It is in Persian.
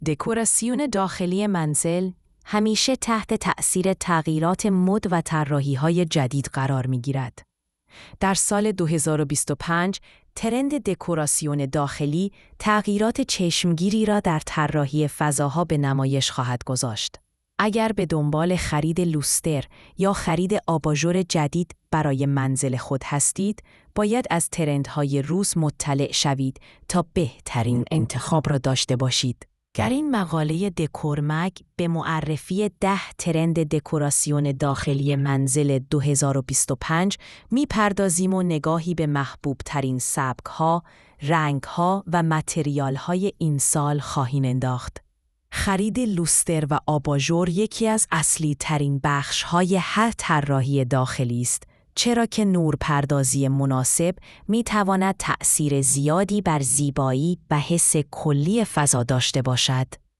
دکوراسیون داخلی منزل همیشه تحت تأثیر تغییرات مد و طراحی‌های جدید قرار می‌گیرد. در سال 2025 ترند دکوراسیون داخلی تغییرات چشمگیری را در طراحی فضاها به نمایش خواهد گذاشت. اگر به دنبال خرید لوستر یا خرید آباژور جدید برای منزل خود هستید، باید از ترندهای روز مطلع شوید تا بهترین انتخاب را داشته باشید. در این مقاله دکور مگ به معرفی 10 ترند دکوراسیون داخلی منزل 2025 می‌پردازیم و نگاهی به محبوب ترین سبک‌ها، رنگ‌ها و متریال‌های این سال خواهیم انداخت. خرید لوستر و آباژور یکی از اصلی ترین بخش‌های هر طراحی داخلی است، چرا که نورپردازی مناسب می‌تواند تأثیر زیادی بر زیبایی و حس کلی فضا داشته باشد.